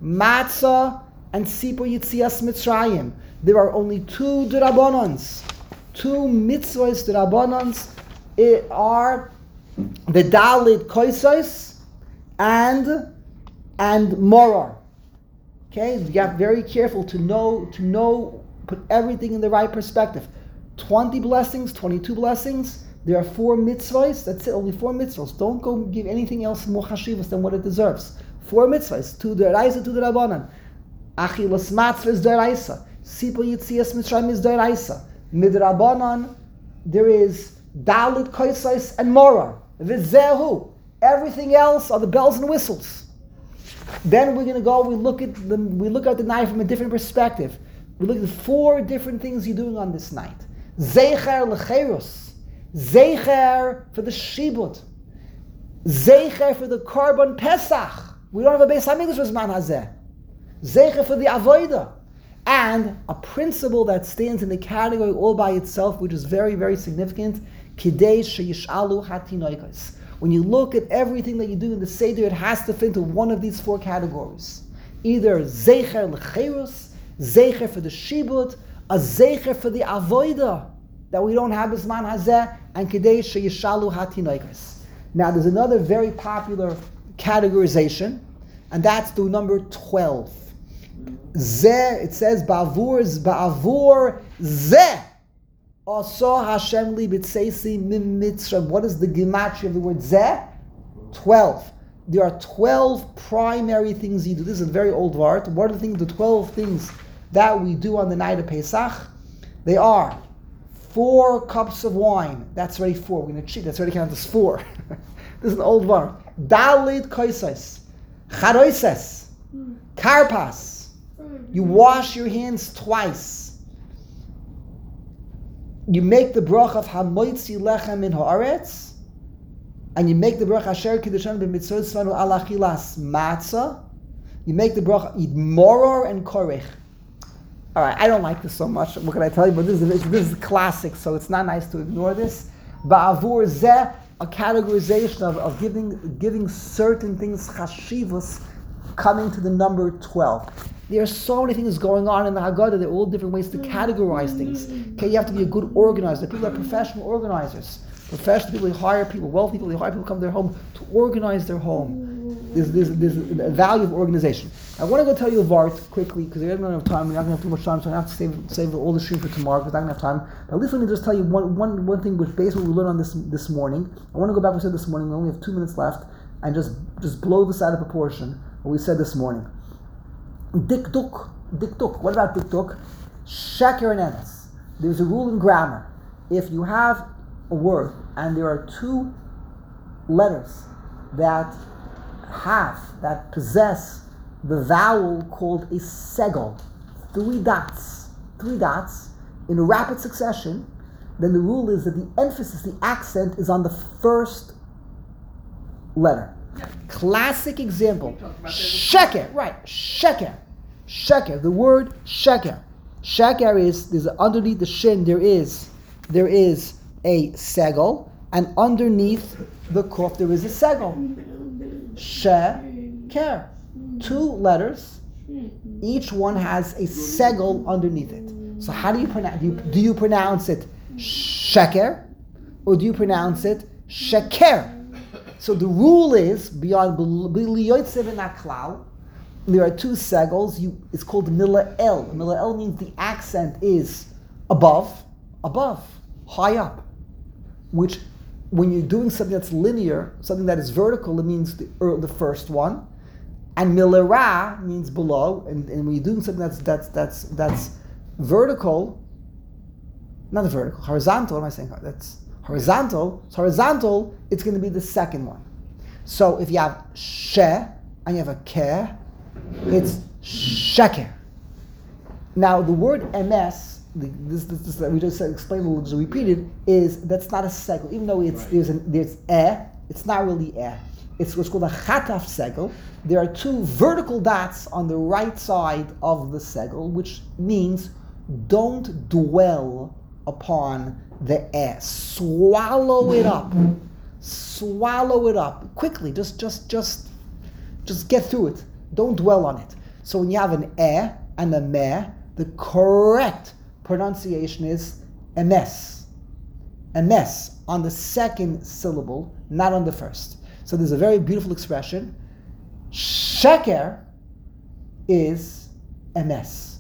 matzah and sipur yitzias mitzrayim. There are only two derabanans. Two mitzvahs derabanans. It are the dalit koisos and and morar. Okay, you got very careful to know to know put everything in the right perspective. Twenty blessings, twenty-two blessings. There are four mitzvahs. That's it. Only four mitzvahs. Don't go give anything else more chashivas than what it deserves. Four mitzvahs. Two deraisa, two derabanan. Achilas matzvah is deraisa. Sipur yitzias mitzrayim is deraisa. Midrabanan there is dalit koisais and morar. V'zehu. Everything else are the bells and whistles. Then we're going to go. We look at the we look at the night from a different perspective. We look at the four different things you're doing on this night. Zeicher lecherus, zeicher for the shibud, zeicher for the korban pesach. We don't have a Beis Hamikdash Zman Hazeh. Zeicher for the avodah, and a principle that stands in the category all by itself, which is very very significant. Kidei sheyishalu hatinoikos. When you look at everything that you do in the Seder, it has to fit into one of these four categories. Either Zeicher Lecherus, Zeicher for the Shibud, a Zeicher for the Avoida, that we don't have Bisman Hazeh, and Kedei Sheyishalu Hatinoikos. Now there's another very popular categorization, and that's the number twelve. Zeh, it says, Ba'avur, Ba'avur, Zeh. Also, Hashem li b'tseisi mim mitzrayim. What is the gematria of the word zeh? Twelve. There are twelve primary things you do. This is a very old word. What are the things? The twelve things that we do on the night of Pesach. They are four cups of wine. That's already four. We're going to cheat. That's already counted as four. This is an old word. Dalit koisos, charoises, karpas. You wash your hands twice. You make the bracha of hamoitzi lechem min haaretz, and you make the bracha asher kiddushan b'mitzvot tzvanu al achilas matzah. You make the bracha idmoror and korech. All right, I don't like this so much. What can I tell you? But this is this is classic, so it's not nice to ignore this. Ba'avur zeh, a categorization of, of giving giving certain things chashivos, coming to the number twelve. There are so many things going on in the Haggadah. There are all different ways to categorize things. Okay, you have to be a good organizer. People are professional organizers. Professional people, they hire people, wealthy people, they hire people to come to their home to organize their home. There's, there's, there's a value of organization. I want to go tell you a vart quickly, because we don't have time, we're not going to have too much time, so I have to save, save all the stream for tomorrow, because I don't have time. But at least let me just tell you one, one, one thing, which basically we learned on this this morning. I want to go back to what we said this morning. We only have two minutes left. and just just blow this out of proportion, what we said this morning. Dikduk, dikduk. What about dikduk? Sheker and emes. There's a rule in grammar. If you have a word and there are two letters that have, that possess the vowel called a segel, three dots, three dots in rapid succession, then the rule is that the emphasis, the accent is on the first letter. Yeah. Classic example. We talked about that Sheker, right, sheker. Sheker, the word sheker. Sheker is, there's underneath the shin, there is, there is a segel, and underneath the kuf there is a segel. Sheker. Two letters, each one has a segel underneath it. So how do you pronounce, do you, do you pronounce it sheker, or do you pronounce it sheker? So the rule is, beyond b'liyoytzev and aklal, there are two segels. You, it's called mila'el. Mila'el means the accent is above, above, high up. Which, when you're doing something that's linear, something that is vertical, it means the, er, the first one. And milera means below. And, and when you're doing something that's that's that's that's vertical, not vertical, horizontal. What am I saying? That's horizontal. So horizontal, it's going to be the second one. So if you have she and you have a ke, it's sheker. Now the word ms, the, this, this, this that we just said, explained a little, just repeated, is that's not a segel. Even though it's Right. there's an, there's e, it's not really e. It's what's called a chataf segel. There are two vertical dots on the right side of the segel, which means don't dwell upon the e. Swallow it up. Swallow it up quickly. Just, just, just, just get through it. Don't dwell on it. So when you have an e and a me, the correct pronunciation is emes. Emes on the second syllable, not on the first. So there's a very beautiful expression. Sheker is emes.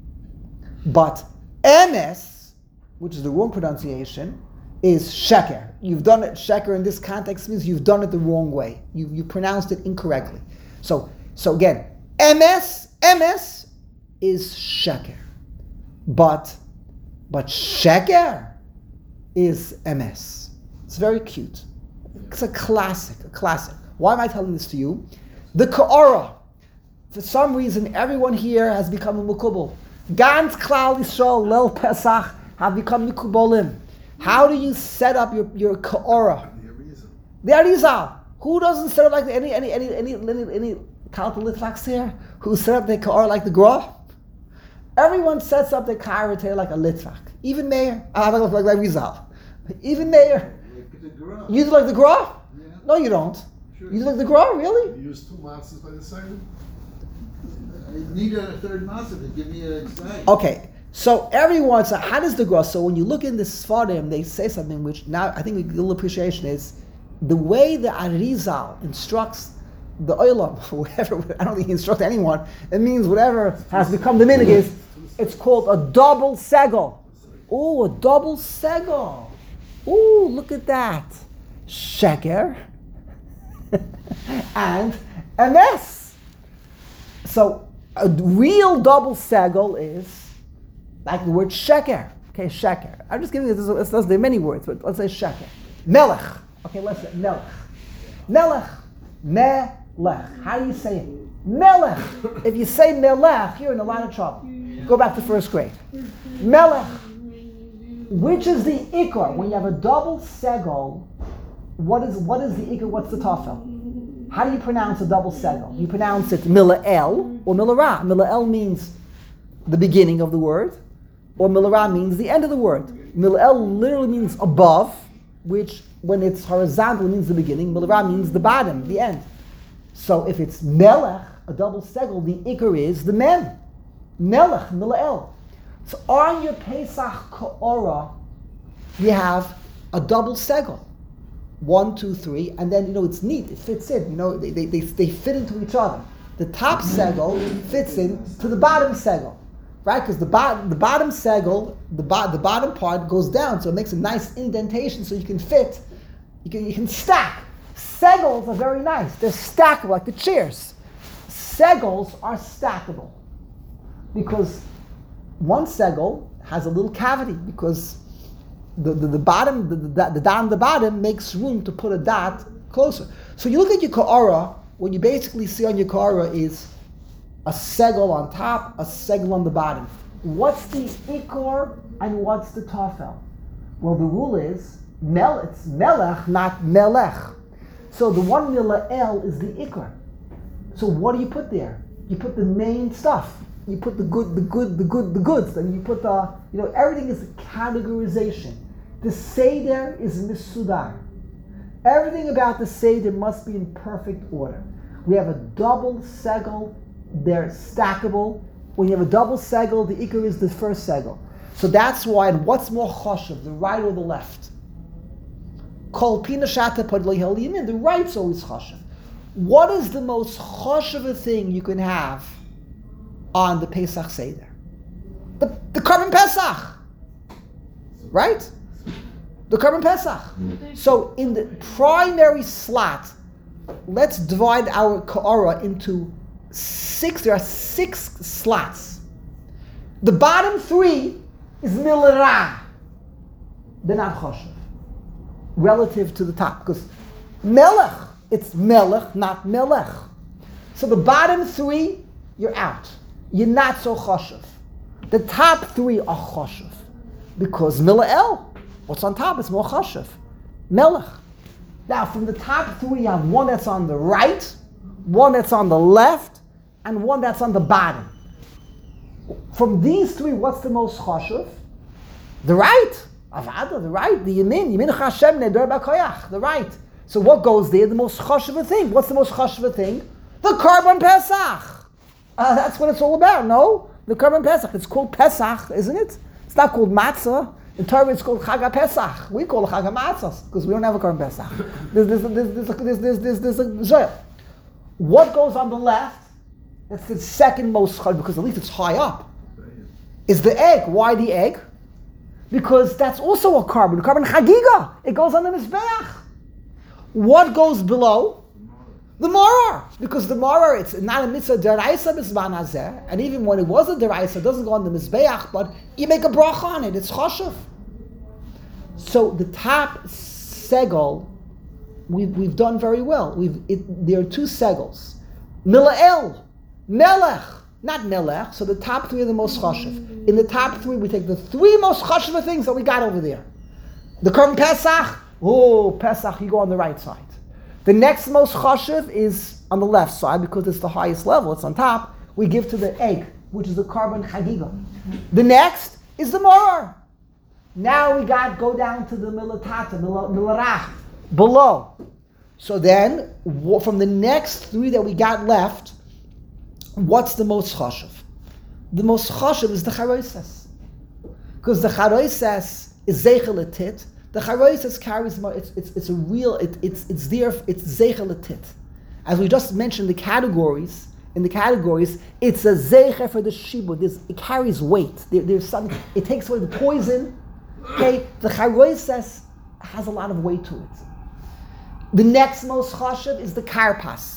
But emes, which is the wrong pronunciation, is sheker. You've done it, sheker in this context means you've done it the wrong way. You you pronounced it incorrectly. So so again, emes, emes is sheker. But but sheker is emes. It's very cute. It's a classic, a classic. Why am I telling this to you? The Ka'ara. For some reason, everyone here has become a Mukubal. Gans Klal Yisrael, Lel Pesach have become Mikubalim. How do you set up your, your Ka'ara? The reason. The Arizal. Who doesn't set up like the, any any any any any, any Kalta Litvaks here? Who set up the Ka'ara like the Gra? Everyone sets up the Ka'ara like a Litvak. Even Meir. I don't like like Rizal. Even Meir. Like the garage. You do like the Gra? Yeah. No, you don't. Sure. You do like the Gra, really? You use two matzahs by the second? I need a third matzah to give me an excitement. Okay, so everyone, so how does the Gra? So when you look in the Sfarim, they say something which now I think we get a little appreciation is the way the Arizal instructs the Olam, whatever, I don't think he instructs anyone, it means whatever has become the minig is, it's called a double segel. Oh, a double segel. Oh, look at that. Sheker and emes. So a real double segel is like the word sheker. Okay, sheker. I'm just giving you this. This there are many words, but let's say sheker. Melech. Okay, let's say melech. Melech. Melech. How do you say it? Melech. If you say melech, you're in a lot of trouble. Go back to first grade. Melech. Which is the ikar? When you have a double segel, what is what is the ikar? What's the tafel? How do you pronounce a double segel? You pronounce it mila'el or milara. Mila'el means the beginning of the word, or milara means the end of the word. Mila'el literally means above, which when it's horizontal means the beginning. Milara means the bottom, the end. So if it's melech, a double segel, the ikar is the mem. Melech, mila'el. So on your Pesach Ka'ora, you have a double segel. One, two, three, and then, you know, it's neat, it fits in, you know, they they, they, they fit into each other. The top segel fits in to the bottom segel, right? Because the, bo- the bottom segel, the, bo- the bottom part goes down, so it makes a nice indentation so you can fit, you can you can stack Segels are very nice. They're stackable, like the chairs. Segels are stackable because one segel has a little cavity because the, the, the bottom, the, the, the dot on the bottom makes room to put a dot closer. So you look at your ka'ara, what you basically see on your ka'ara is a segel on top, a segel on the bottom. What's the ikor and what's the tafel? Well, the rule is mel, it's melech, not melech. So the one mila'el is the ikor. So what do you put there? You put the main stuff. You put the good, the good, the good, the goods. And you put the, you know, everything is a categorization. The seder is misudar. Everything about the seder must be in perfect order. We have a double segel. They're stackable. When you have a double segel, the ikar is the first segel. So that's why, and what's more choshev, the right or the left? Kol pina shata pod lo yehel yamin, the right's always choshev. What is the most choshev thing you can have on the Pesach Seder? The, the Korban Pesach, right? The Korban Pesach. So in the primary slot, let's divide our ka'ara into six. There are six slots. The bottom three is milara. They're not choshev relative to the top because melech, it's melech, not melech. So the bottom three, you're out. You're not so choshev. The top three are choshev because mila'el, what's on top is more choshev. Melech. Now from the top three, you have one that's on the right, one that's on the left, and one that's on the bottom. From these three, what's the most choshev? The right. Avada, the right. The yamin. Yamin Hashem neder b'koyach. The right. So what goes there? The most choshev thing. What's the most choshev thing? The Korban Pesach. Uh, that's what it's all about, no? The Korban Pesach. It's called Pesach, isn't it? It's not called matzah. In Torah, it's called Chag Pesach. We call it Chag Matzahs because we don't have a Korban Pesach. There's, there's, there's, there's, there's, there's, there's a zoya. What goes on the left? That's the second most choshev because at least it's high up. Is the egg. Why the egg? Because that's also a carbon. Carbon chagiga. It goes on the mizbeach. What goes below? The maror. Because the maror, it's not a mitzvah deraisa mizman hazeh. And even when it was a deraisa, it doesn't go on the mizbeach, but you make a bracha on it. It's choshev. So the top segel, we've, we've done very well. We've it, there are two segels. Mila'el. Melech. Not melech, so the top three are the most choshev. In the top three, we take the three most choshev things that we got over there. The Korban Pesach, oh, Pesach, you go on the right side. The next most choshev is on the left side because it's the highest level, it's on top. We give to the egg, which is the Korban Chagiga. The next is the Moror. Now we got go down to the Milatata, Milarach, below. So then, from the next three that we got left, what's the most choshev? The most choshev is the charoises. Because the charoises is zeichel etit. The charoises carries more, it's, it's, it's a real, it, it's, it's there, it's zeichel etit. As we just mentioned, the categories, in the categories, it's a zeicher for the shibud. There's, it carries weight. There, there's something, it takes away the poison. Okay, the charoises has a lot of weight to it. The next most choshev is the karpas.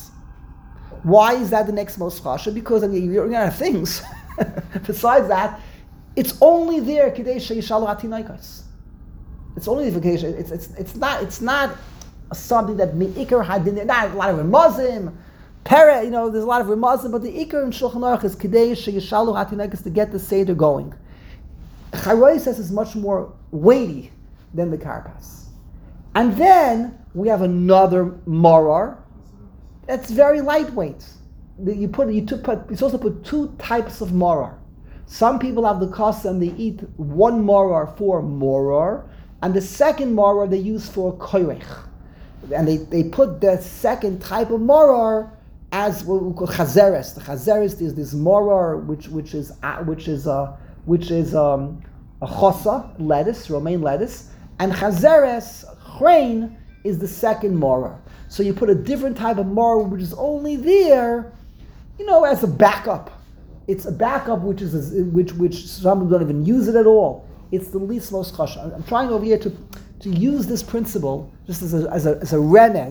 Why is that the next most chashuv? Because I mean, you're running out of things. Besides that, it's only there kidei sheyishalu hatinaikas. It's only the vacation. It's it's it's not it's not something that meikar had in there. Not a lot of remazim, pere. You know, there's a lot of remazim, but the ikar in Shulchan Aruch is kidei sheyishalu hatinaikas to get the seder going. Charoy says is much more weighty than the karpas, and then we have another morar. That's very lightweight. You put you took put you're supposed to put two types of morar. Some people have the custom they eat one morar for morar, and the second morar they use for koyrech. And they, they put the second type of morar as what we call chazeres. The chazeres is this morar which which is uh, which is uh, which is um, a chosa lettuce, romaine lettuce, and chazeres chrein is the second morar. So you put a different type of morar which is only there, you know, as a backup. It's a backup which is a, which which some don't even use it at all. It's the least most chashuv. I'm trying over here to, to use this principle just as a as a, as a remez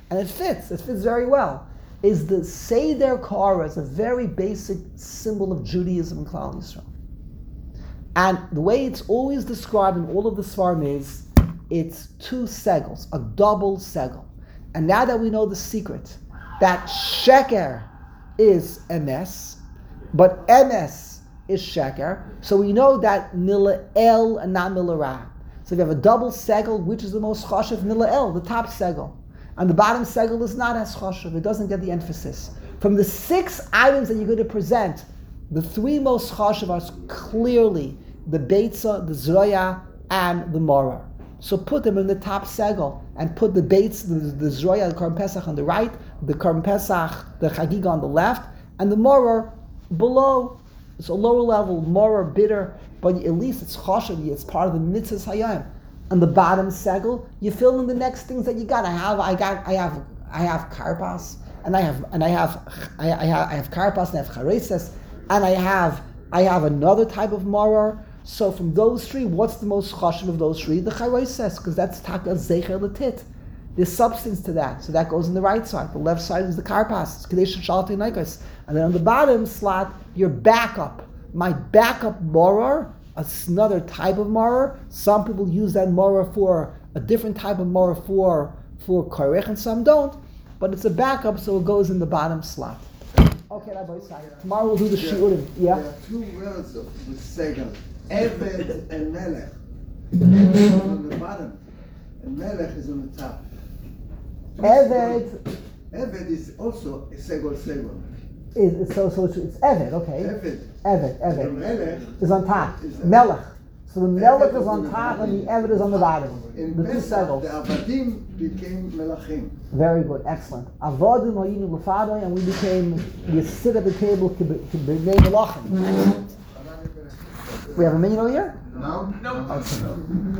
and it fits, it fits very well, is the Seder Kara is a very basic symbol of Judaism in Klal Yisrael. And the way it's always described in all of the Svarim is, it's two segels, a double segel. And now that we know the secret, that Sheker is Emes, but Emes is Sheker, so we know that Mila El and not Mila Ra. So we have a double segel, which is the most chashuv, Mila El, the top segel. And the bottom segel is not as chashuv, it doesn't get the emphasis. From the six items that you're going to present, the three most chashuv are clearly the Beitza, the Zroya, and the Morah. So put them in the top segel, and put the Beitza, the, the Zroya, the Korban Pesach on the right, the Korban Pesach, the Chagiga on the left, and the Morah below. It's a lower level, Morah, bitter, but at least it's chashuv, it's part of the mitzvahs hayom. On the bottom segel, you fill in the next things that you got. I have, I got, I have, I have karpas, and I have, and I have, I, I have, I have karpas, and I have chareses, and I have, I have another type of maror. So from those three, what's the most chashuv of those three? The chareses, because that's taka zecher letit. There's substance to that, so that goes on the right side. The left side is the karpas, it's kadesh shalti nikos, and then on the bottom slot, your backup. My backup maror. Another type of maror. Some people use that maror for a different type of maror for for korech, and some don't. But it's a backup, so it goes in the bottom slot. Okay, Rabbi Isai. Tomorrow we'll do the shiurim. Yeah. There are two words of the segel, Eved and Melech. Eved is on the bottom, and Melech is on the top. Eved Eved is also a segel segel. is, is so so it's, it's Eved. Okay. Eved. Eved. The Eved Melech is on top. is the- Melech. So the Melech Eved is on is top, on and the the Eved is on the bottom. in The two Pesach, segels. the Avadim became Melachim. Very good, excellent. Avodim hayinu l'fadoi, and we became, we sit at the table to be to be named Melachim. We have a menu over here? No? No.